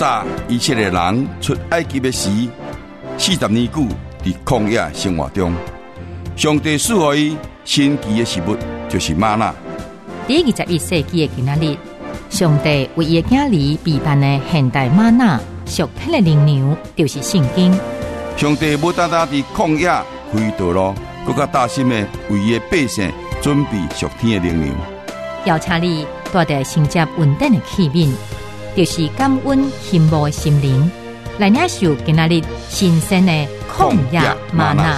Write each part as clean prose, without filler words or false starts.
早以色列人出埃及的时，40年久伫曠野生活中，上帝赐予伊神奇的食物，就是吗哪。 第21世纪的今仔日，上帝为伊的囝儿备办的现代吗哪属天的灵粮，就是圣经。 上帝不单单伫曠野开道路，更加大心的为伊的百姓准备属天的灵粮。 邀请你带着承接稳定的器皿，就是感恩羡慕的心灵，来领受今仔日新鲜的曠野吗哪。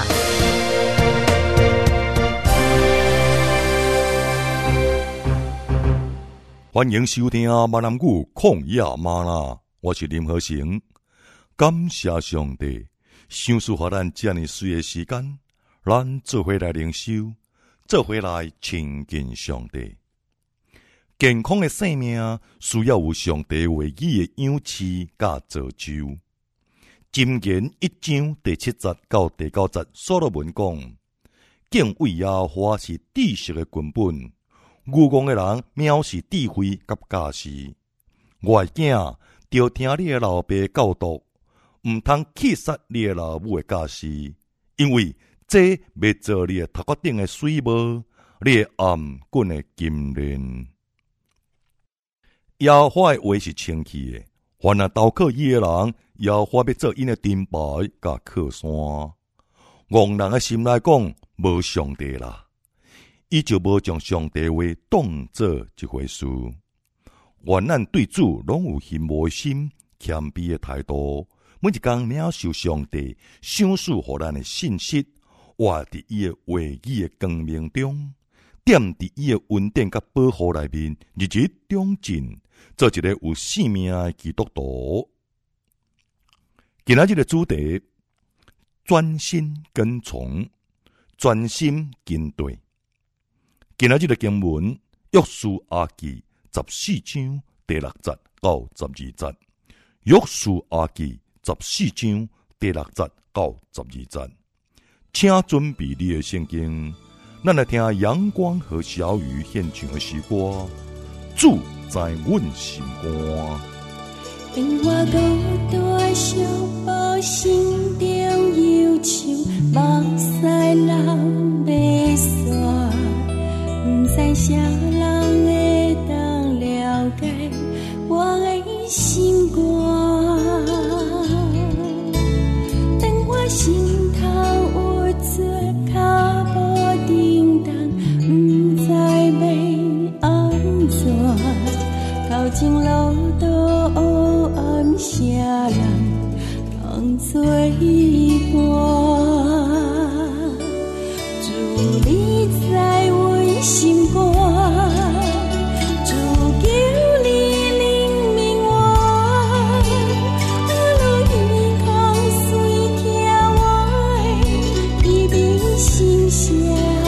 欢迎收听闽南语旷野吗哪，我是林和成。感谢上帝，赏赐予咱这么水的时间，咱做伙来灵修，做伙来亲近上帝。健康的生命需要有上帝话语的养赐甲造就。箴言1章第7節到第9節，所羅門講：敬畏耶和華是知識的根本。愚妄的人藐視智慧甲假事。我的囝，要聽你的老爸教導，唔通氣殺你的老母的假事，因為這要做你的頭殼頂的水帽，你的頷頸的金鏈。耶和華的話是清氣的，凡那投靠伊的人，耶和華要做因的盾牌甲靠山。戇人的心內講，無上帝啦。伊就無將上帝話當做一回事。願咱對主攏有羨慕的心、謙卑的態度，每一工領受上帝賞賜予咱的信息，活佇伊的話語的光明中，踮佇伊的恩典甲保護內面，日日長進，做一個有生命的基督徒。今仔日的主題：專心跟從，專心跟對。今仔日的經文，約書亞記14章第6節到12節。約書亞記14章第6節到12節。請準備你的聖經，咱來聽陽光和小雨獻唱的詩歌。主在阮心肝。 變我孤單小寶心中憂愁，目屎流袂煞。不知啥人會當了解我的心肝，當我心頭有做腳步叮當，不知要安怎，頭前路途黑暗，啥人通作伴？主你在心肝，主求你領明我，路遠空隨聽我的一邊心聲，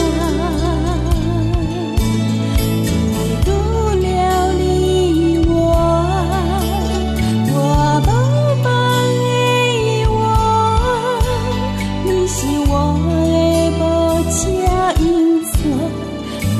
除了你我無幫的我，你是我的保證因素。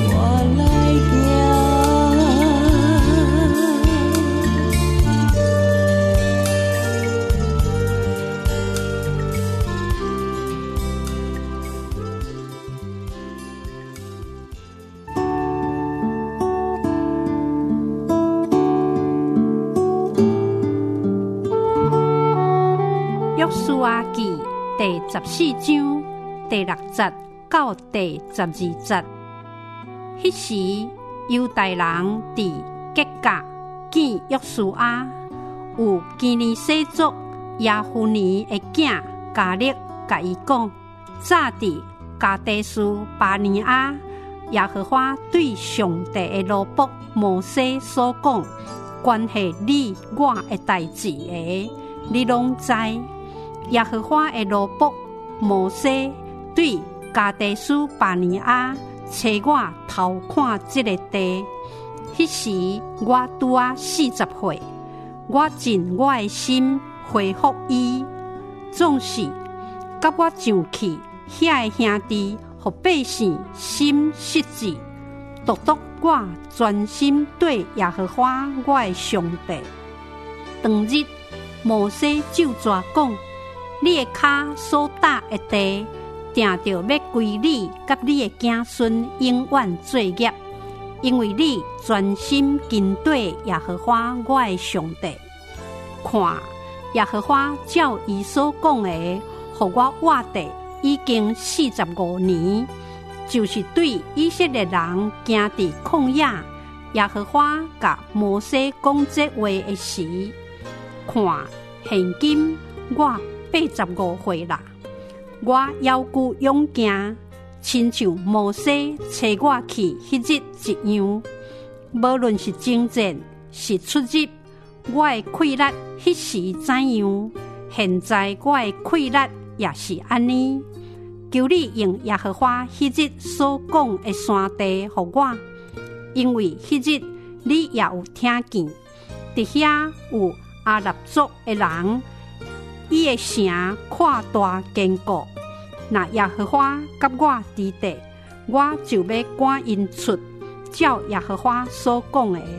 約書亞記第14章第6節到第12節。迄時猶大人佇吉甲見約書亞，有基尼西族耶夫尼的囝迦勒甲伊講：早佇加低斯巴尼亞，耶和華對上帝的奴僕摩西所講，關係你我的代志的，你攏知。耶和華的奴僕摩西對加低斯巴尼亞找我偷看這個地，迄時我拄啊40歲，我盡我的心回復伊，總是甲我上去遐的兄弟，互百姓心失志，獨獨我專心對耶和華我的上帝。當日摩西就抓讲：你的脚所踏的地，定着要归你甲你的子孙永远作业，因为你专心跟对耶和华我的上帝。看，耶和华照伊所讲的，予我活地已经45年，就是对以色列人行伫曠野，耶和华甲摩西讲这话的时，看，现今我85岁啦，我腰骨勇健，亲像摩西找我去迄日一样。无论是征战是出入，我的气力迄时怎样，现在我的气力也是安尼。求你用耶和华迄日所讲的山地予我，因为迄日你也有听见，伫遐有阿拉族的人，伊的城看大坚固。那耶和华甲我伫地，我就要赶因出，照耶和华所讲的。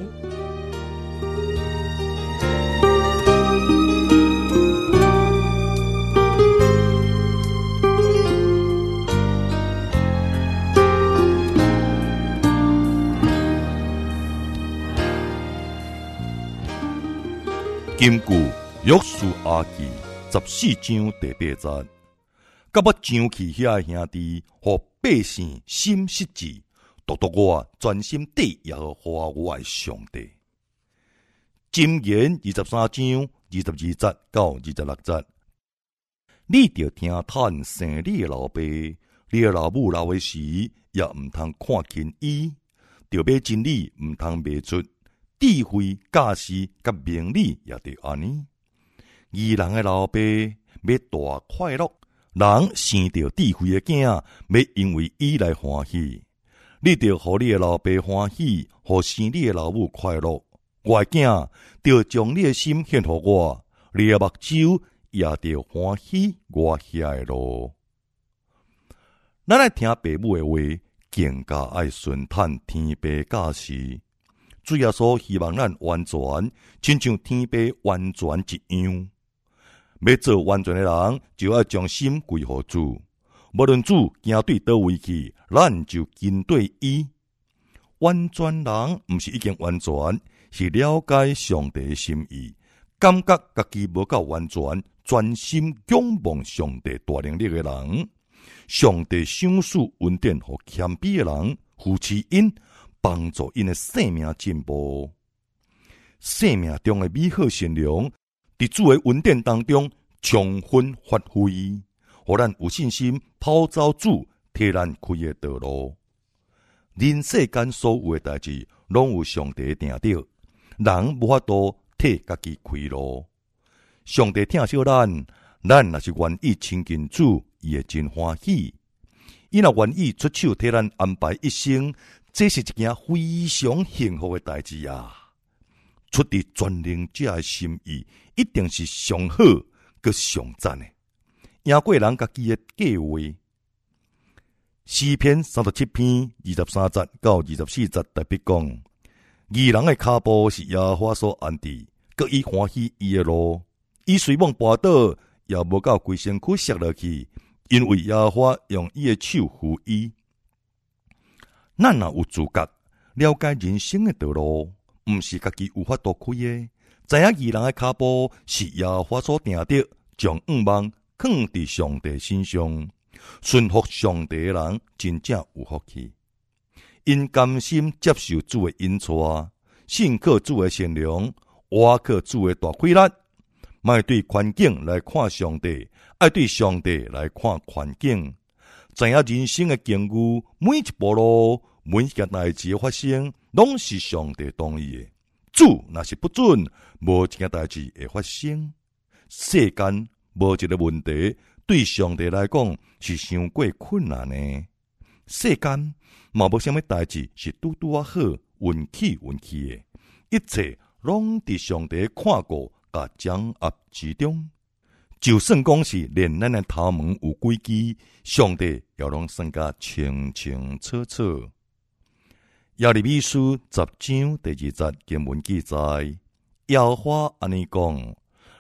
根据约书亞記14章第8節，甲我上去遐兄弟，互百姓心失志，獨我專心對耶和華我的上帝。箴言23章22節到26節，你着聽趁生你的老爸，你的老母老的時，也毋通看輕伊，着買真理，毋通賣出。智慧、教示、甲明理也得安尼。義人的老爸要大快樂，人生着智慧的囝，要因為伊來歡喜。你着互你的老爸歡喜，互生你的老母快樂。我的囝着將你的心獻予我，你的目睭也着歡喜我遐的路。咱來聽父母的話，更加愛順探天父教示。主耶穌希望咱完全，親像天父完全一樣。要做完全的人，就要將心歸予主。無論主行對倒位去，咱就跟對伊。完全人毋是已經完全，是了解上帝的心意，感覺家己無夠完全，專心仰望上帝大能力的人。上帝賞賜恩典予謙卑的人，扶持因。幫助因的生命進步，生命中的美好善良，佇主的恩典當中充分發揮，互咱有信心跑走主替咱開的道路。人世間所有的代志，攏有上帝定着，人無法度替家己開路。上帝疼惜咱，咱若是願意親近主，伊會真歡喜。伊若願意出手替咱安排一生。這是一件非常幸福的代志啊！出於全能者的心意，一定是上好、佮上讚的，贏過人家己的計劃。詩篇37篇23節到24節特別講：義人的腳步是耶和華所安置，佮伊歡喜伊的路，伊雖往跋倒，也無到規身軀摔落去，因為耶和華用伊的手扶伊。咱若有自覺了解人生的道路，毋是家己有法度開的，知影義人的腳步是耶和華所定的，將仰望放佇上帝身上，順服上帝的人真正有福氣。因甘心接受主的恩賜，信靠主的善良，倚靠主的大氣力，莫對環境來看上帝，愛對上帝來看環境。知影人生的境遇，每一步路。每一件代志的發生，攏是上帝同意的。主若是不准，無一件代志會發生。世間無一個問題，對上帝來講是傷過困難的。世間嘛無啥物代志是拄拄啊好，運氣的，一切攏佇上帝看顧甲掌握之中。就算講是連咱的頭毛有幾支，上帝也攏算甲清清楚楚。耶利米書10章第2節經文記載，耶和華安尼講：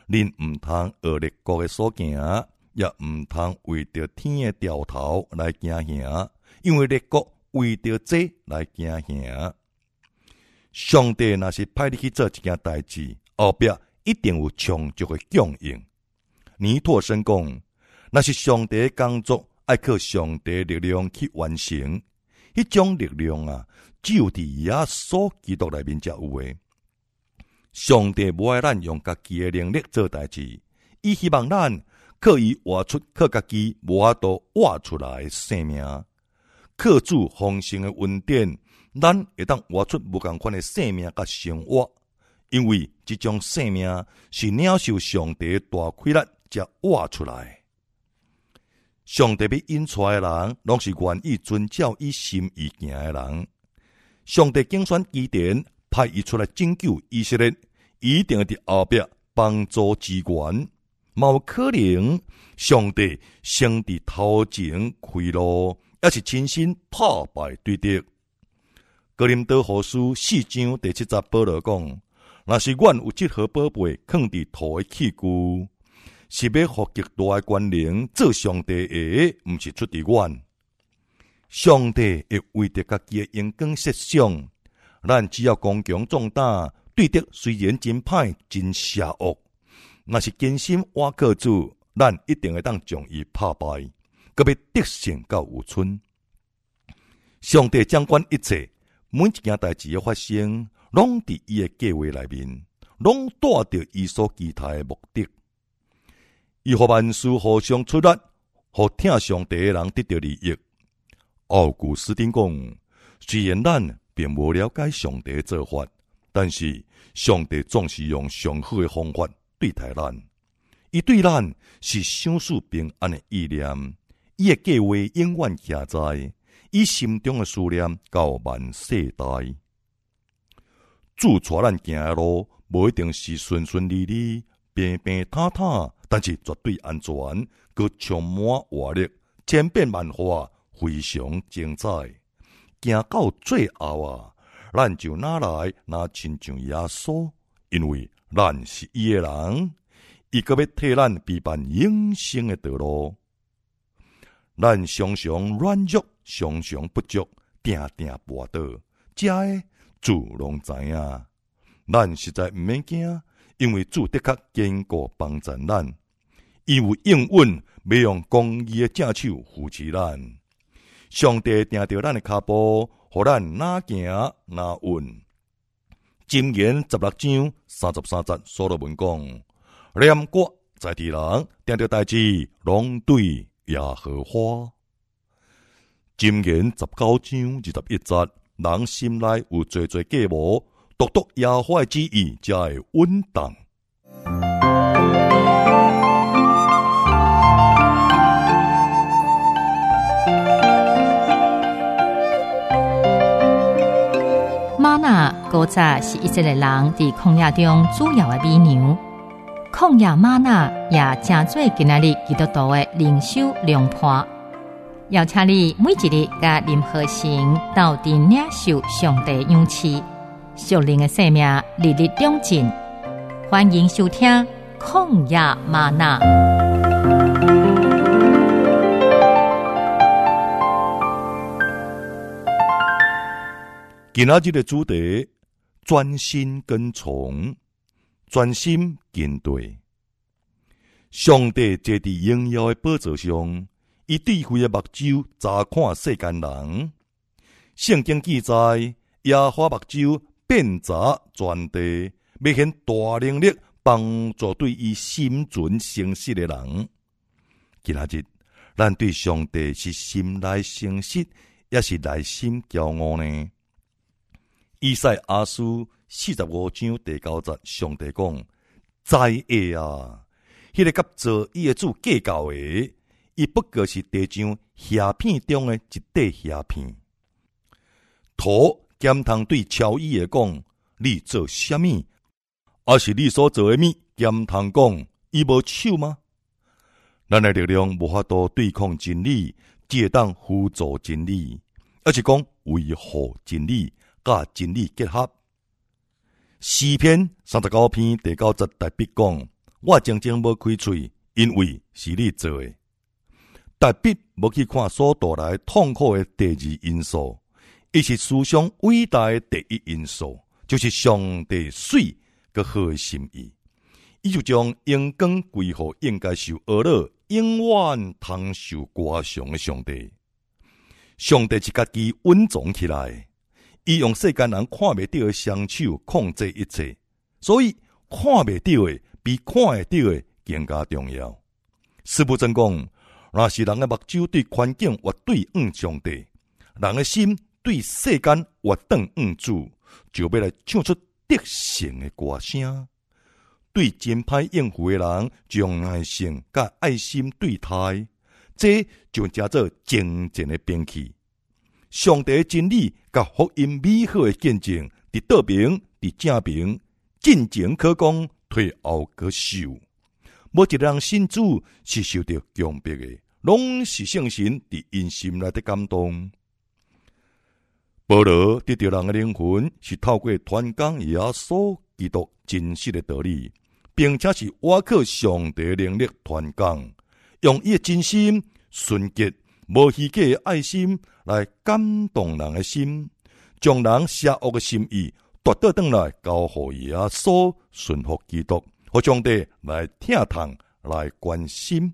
恁毋通学列国的所行，也毋通为着天的兆头来行行，因为列国为着这来行行。上帝若是派你去做一件代志，后壁一定有充足的供应。尼托生讲，若是上帝的工作爱靠上帝的力量去完成，迄种力量啊，只有伫耶稣基督内面才有诶。上帝无爱咱用家己的能力做代志，伊希望咱靠伊活出靠家己无法度活出来的生命，靠主丰盛的恩典，咱会当活出无共款的生命甲生活。因为这种生命是领受上帝的大亏力才活出来。上帝要引出来的人，拢是愿意遵照伊心意行的人。上帝竞选基甸，派伊出来拯救以色列，一定会伫后壁帮助支援。嘛有可能，上帝先伫头前开路，也是亲身打败对敌。哥林多后书4章第7节，保罗讲：若是阮有这号宝贝藏伫土的器具，是要互极大的权能做上帝的，毋是出伫阮。上帝会为着家己的荣光设想，咱只要刚强壮胆，对敌虽然真歹真邪恶，若是坚心倚靠主，咱一定会当将伊打败，搁要得胜到有春。上帝掌管一切，每一件代志的发生，拢伫伊的计划内面，拢带着伊所期待的目的。伊互万事互相出力，互听上帝的人得到利益。奥古斯丁讲，虽然咱并无了解上帝的做法，但是上帝总是用上好的方法对待咱。伊对咱是想使平安的意念，伊的计划永远徛在伊心中的思念到万世代。主带咱行的路，无一定是顺顺利利、平平坦坦，但是绝对安全，佮充满活力，千变万化，非常精彩。行到最后啊，咱就哪来哪亲像耶稣，因为咱是伊的人，伊阁要替咱陪伴永生的道路。咱常常软弱，常常不足，定定跋倒，这的主拢知影。咱实在毋免惊，因为主的确坚固帮助咱，伊有应允，要用公义的正手扶持咱。上帝定着咱的脚步，互咱哪行哪稳。箴言16章33節，所羅門講：念國在地人，定着代志，攏對耶和華。箴言19章21節，人心內有濟濟計謀，獨獨耶和華的旨意才會穩當。 玛纳古早是以色列人伫曠野中主要的美牛，曠野玛纳也正做今仔日基督徒的灵修良伴。邀请你每一日甲任何行到底领受上帝勇气，属灵的生命日日长进。欢迎收听曠野嗎哪。 今仔日的主题：专心跟从，专心跟对。上帝坐伫荣耀的宝座上，伊智慧的目睭查看世间人。圣经记载，耶和華目睭遍查全地，要顯大能力幫助對伊心存誠實的人。今仔日，咱對上帝是心內誠實，也是內心驕傲呢？以賽亞書45章第9節，上帝講：在下啊，迄個甲造伊的主計較的，伊不過是地上蝦片中的一塊蝦片。土兼通對超伊的講：你做啥物？還是你所做的物？兼通講：伊無手嗎？咱的力量無法度對抗真理，只會當輔助真理，而是講維護真理。甲真理結合。詩篇39篇第9節大筆講： 我静静无开嘴，因为是你做的。达笔无去看所带来痛苦的第二因素，伊是思想伟大的第一因素，就是上帝水个好的心意。伊就将阳光归乎应该受恶乐、永远通受歌颂的上帝。上帝是家己稳重起来，伊用世间人看袂到的双手控制一切，所以看袂到的比看会到的更加重要。师父真讲，若是人的目睭对环境或对上帝，人的心对世间或主，就要来唱出得胜的歌声。对真歹应付的人，将耐性甲爱心对待，这就叫做真正的兵器。上帝的真理甲福音美好的见证，伫倒边伫正边，进前可攻，退后可守。无一个人信主是受到强迫的，拢是圣神伫因心内的感动。保罗得到人的灵魂，是透过传讲耶稣基督真实的道理，并且是倚靠上帝的能力传讲，用伊的真心、纯洁、无虚假的爱心来感动人的心，将人邪恶的心意夺倒转来，交予耶稣，顺服基督，互上帝来听痛来关心。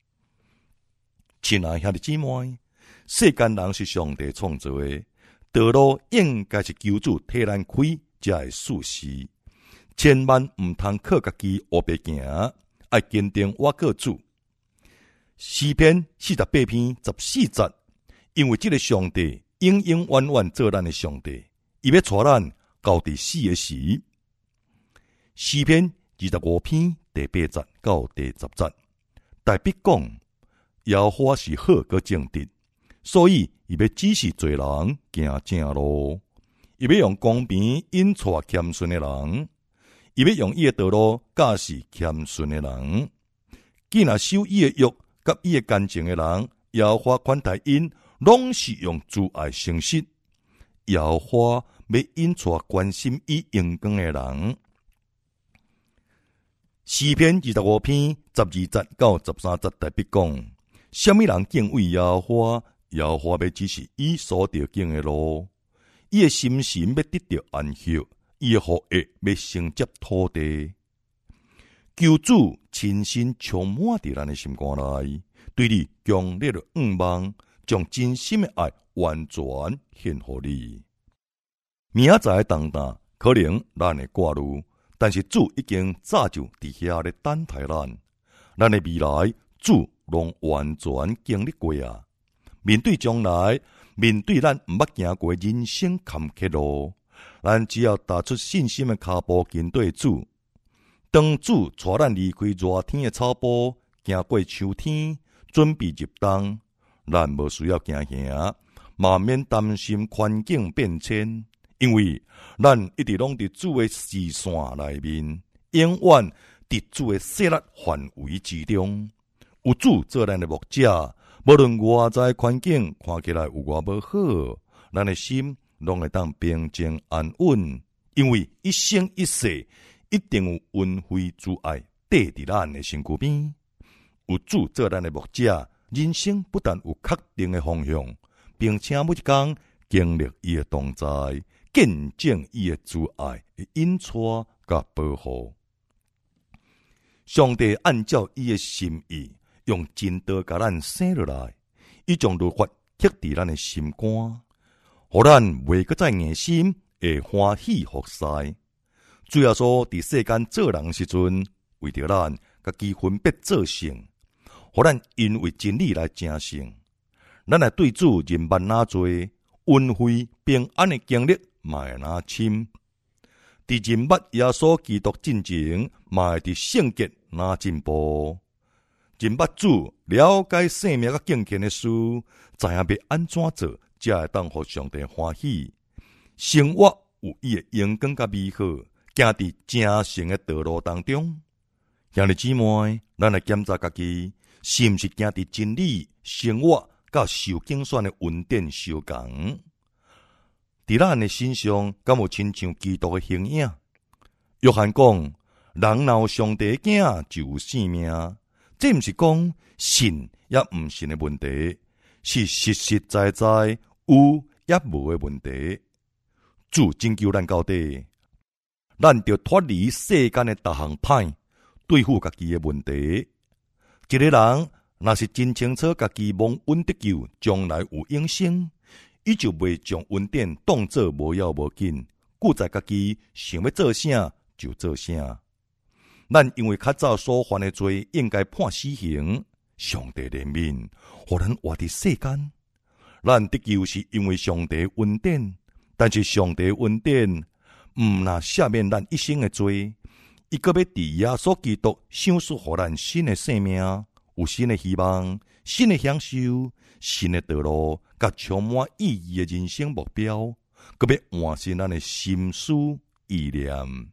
亲爱兄弟姊妹，世间人是上帝创造的，道路应该是求主替咱开，才会舒适。千万唔通靠家己黑白行，要坚定倚靠主。诗篇48篇14节，因为这个上帝永永远远做咱的上帝，伊要带咱到第死的时。诗篇25篇第8节到第10节，大笔讲，耶和华是好个正直，所以伊要指示罪人行正路，伊要用公平引带谦顺的人。伊要用伊的道路教示谦顺的人，既然守伊的约，甲伊的干净的人，耶和华款待因，拢是用主爱诚实。耶和华要引带关心伊阳光的人。诗篇25篇12节到13节特别讲，什么人敬畏耶和华，耶和华要指示伊所着经的路，伊的心神要得到安息。伊的福业要承接土地，求主亲身充满伫咱的心肝内，对你强烈的仰望，将真心的爱完全献予你。明仔载当当可能咱会挂虑，但是主已经早就伫遐咧等待咱，咱的未来主拢完全经历过啊！面对将来，面对咱毋捌行过人生坎坷路。咱只要踏出信心的脚步，跟对主。当主带咱离开热天的草坡，行过秋天，准备入冬，咱无需要惊吓，嘛免担心环境变迁，因为咱一直拢伫主的视线内面，永远伫主的势力范围之中。有主做咱的牧者，无论外在环境看起来有偌无好，咱的心拢会当平静安稳，因为一生一世一定有恩惠之爱缀伫咱的身躯边。有主做咱的牧者，人生不但有确定的方向，并且每一天经历伊的同在，见证伊的主爱的引带甲保护。上帝按照伊的心意，用真道甲咱生落来，伊将律法刻伫咱的心肝。互咱袂阁再硬心，会欢喜服侍。主要说，伫世间做人时阵，为着咱家己分别做圣，互咱因为真理来成圣。咱来对主人万哪多，恩惠平安的经历嘛会哪深。伫人捌耶稣基督进前，嘛会伫圣洁哪进步。人捌主了解生命甲敬虔的事，知影要安怎做。才会当互上帝欢喜，生活有伊的阳光甲美好，行伫正诚的道路当中。兄弟姊妹，咱来检查家己，是毋是行伫真理、生活甲受竞选的稳定相共？伫咱的身上，敢有亲像基督的形影？约翰讲， 人若有上帝囝就有性命，这毋是讲信也毋信的问题，是实实在在有也无的问题。主拯救咱到底，咱就脱离世间的逐项歹，对付家己的问题。一个人若是真清楚家己蒙恩得救，将来有永生，伊就袂将恩典当作无要无紧，顾在家己想要做啥就做啥。咱因为较早所犯的罪，应该判死刑。上帝怜悯，互咱活伫世间。咱得救是因为上帝恩典，但是上帝恩典毋若赦免咱一生的罪，伊阁要伫耶稣基督赏赐互咱新的生命，有新的希望、新的享受、新的道路，甲充满意义的人生目标，阁要完成咱的心思意念。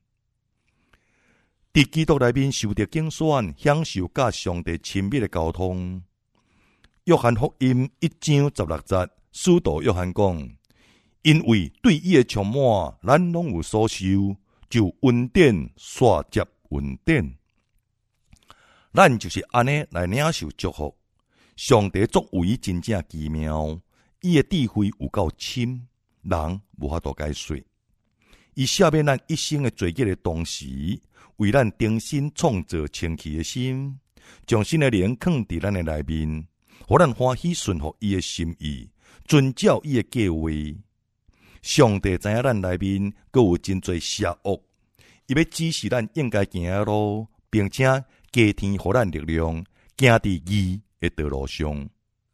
伫基督内面受到拣选，享受甲上帝亲密的交通。约翰福音1章16节，使徒约翰讲：因为对伊的充满，咱拢有所受，就恩典续接恩典。咱就是安尼来领受祝福。上帝作为真正奇妙，伊的智慧有够深，人无法度解说。伊赦免咱一生的罪孽的同时，为咱重新创造清气的心，将新的灵放伫咱的内面，互咱欢喜顺服伊的心意，遵照伊的计划。上帝知影咱内面阁有真侪邪恶，伊要指示咱应该行的路，并且加添互咱力量，行伫义的道路上。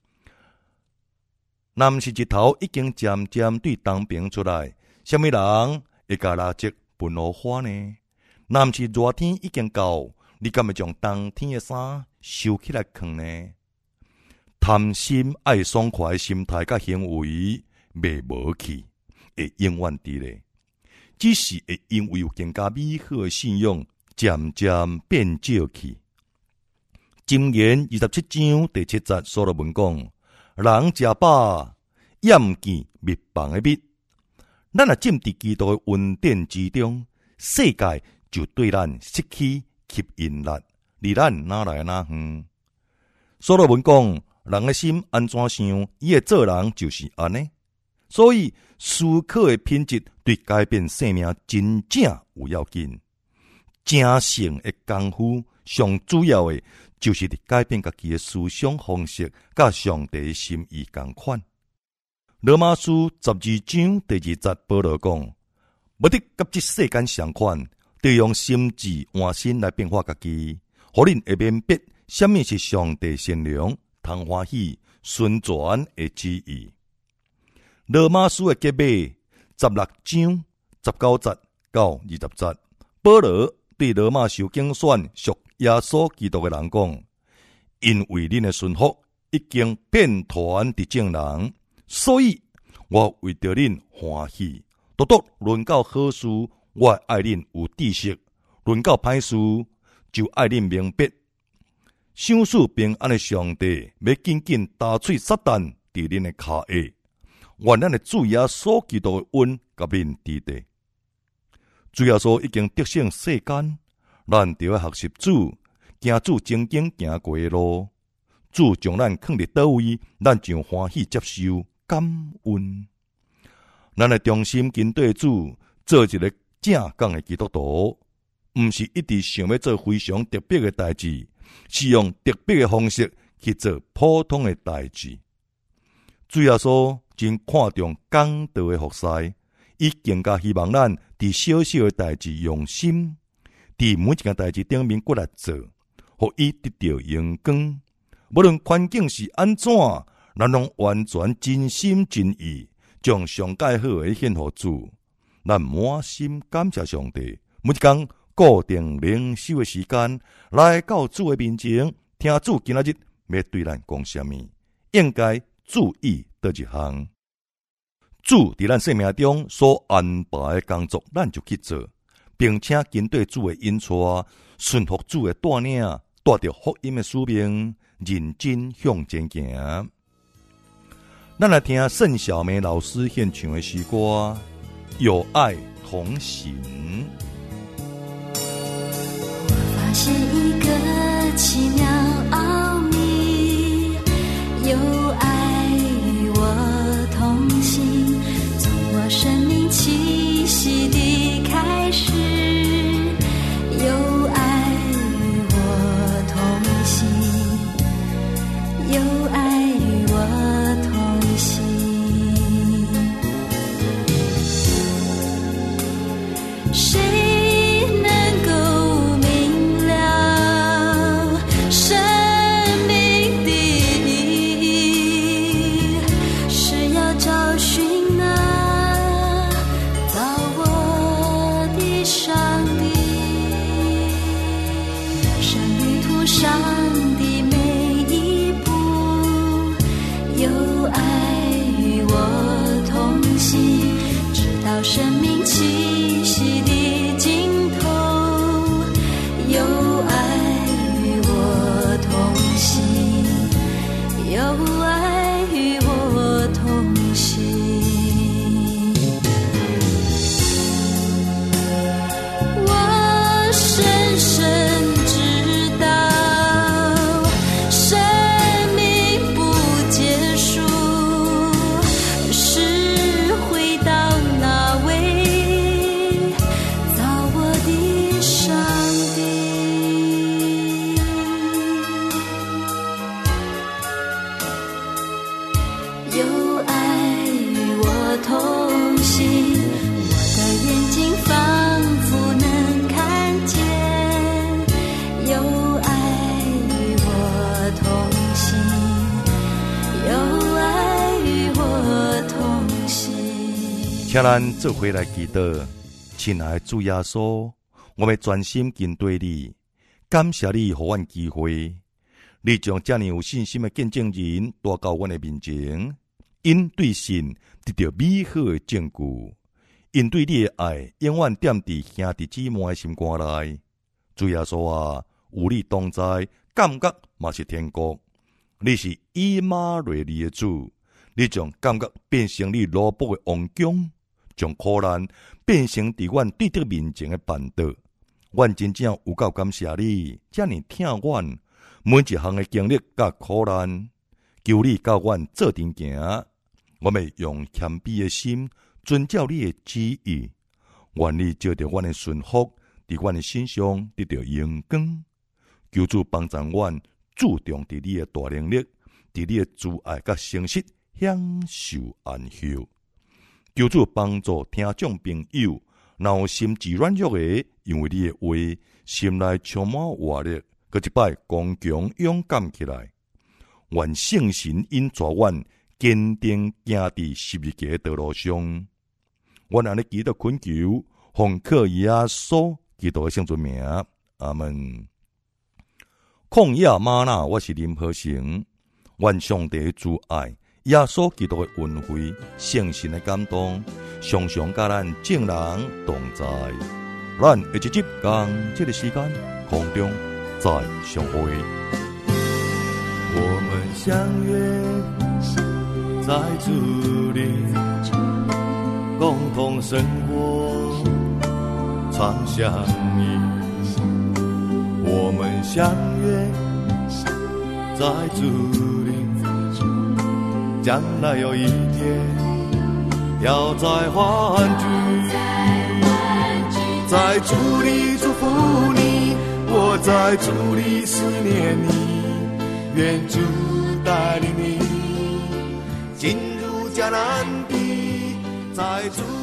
若毋是日头已经渐渐对东边出来，什么人会甲垃圾分落花呢？若毋是热天已经到，你敢会将冬天的衫收起来放呢？贪心爱爽快的心态甲行为袂无去，会永远伫咧，只是会因为有更加美好的信仰，渐渐变少去。箴言27章第7節，所羅門講：人食飽，厭見蜜房的蜜。咱若浸佇基督的恩典之中，世界就对咱失去吸引力，離咱哪來哪遠。所羅門講：人的心安怎想，伊會做人就是安尼。所以思考的品質對改變生命真正有要緊。正性的功夫上主要的就是伫改變家己的思想方式，甲上帝的心意同款。羅馬書12章第2節，保羅講：無得甲這世間相款，得用心智換心來變化家己，互恁會明白什麼是上帝善良、通歡喜、順轉的旨意。羅馬書的結尾16章19節到20節，保羅對羅馬受競選屬耶穌基督的人講：因為恁的順服已經遍傳佇眾人，所以我為着恁歡喜。獨獨論到好事，我愛恁有知識；論到歹事，就愛恁明白。賞賜平安的上帝要緊緊打碎撒旦佇恁的骹下。願咱的主耶穌基督的恩甲恁佇地。主耶穌已經得勝世間，咱就要學習主，行主曾經行過的路。主將咱放佇倒位，咱就歡喜接受感恩。咱的忠心跟對主，做一個正港的基督徒，毋是一直想要做非常特別的代志，是用特別的方式去做普通的代志。主耶穌真看重講道的服侍，伊更加希望咱佇小小的代志用心，佇每一件代志頂面過來做，互伊得到榮光。無論環境是安怎，咱攏完全真心真意，將上介好的獻互主。咱滿心感謝上帝，每一天固定靈修的時間，來到主的面前，聽主今仔日要對咱講什麼，應該注意倒一項。主佇咱生命中所安排的工作，咱就去做，並且跟對主的引帶，順服主的帶領，帶着福音的使命，認真向前行。咱來聽盛小梅老師獻唱的詩歌《有愛同行》。 现一个奇妙奥秘，有爱与我同行，从我生命气息的开始，有爱与我同行，有爱与我同行。谁能够明了生命的意义？是要找寻那造我的上帝，生旅途上的每一步，有爱与我同行，直到生命气息的尽头，有爱与我同行，有爱与我同行。我深深知道生命不结束，是回到那位造我的上帝。有爱与我同行，我的眼睛仿佛能看见，有爱与我同行，有爱与我同行。 请咱做伙来祈祷。亲爱的主耶稣，我们专心跟对你，感谢你给我们机会，你将这样有信心的见证人带到我们的面前，因对神得到美好的证据，因对你的爱永远踮伫兄弟姊妹的心肝内。主耶稣啊，有你同在，感觉嘛是天国。你是以马内利的主，你将感觉变成你罗卜的王宫，将苦难变成伫阮对得面前的办道。阮真正有够感谢你，遮尔疼阮每一项的经历甲苦难，求你教阮做阵行。我们用谦卑的心遵照你的旨意，愿你照着阮的顺服，伫阮的身上得到荣光。求主帮助阮注重伫你的大能力，伫你的慈爱甲诚实享受安息。求主帮助听众朋友，若有心智软弱的，因为你的话，心内充满活力，搁一摆刚强勇敢起来。愿圣神引带阮坚定行伫十字架的道路上。阮安尼祈祷恳求，奉靠耶稣基督的圣尊名，阿门。曠野吗哪，我是林和成。愿上帝的慈爱，耶稣基督的恩惠，圣神的感动，常常甲咱众人同在。咱下一集同这个时间空中再相会。 我们相约在主里，共同生活，常相依。我们相约在主里，将来有一天要再欢聚，在主里祝福你，我在主里思念你，愿主带领你进入迦南地，在主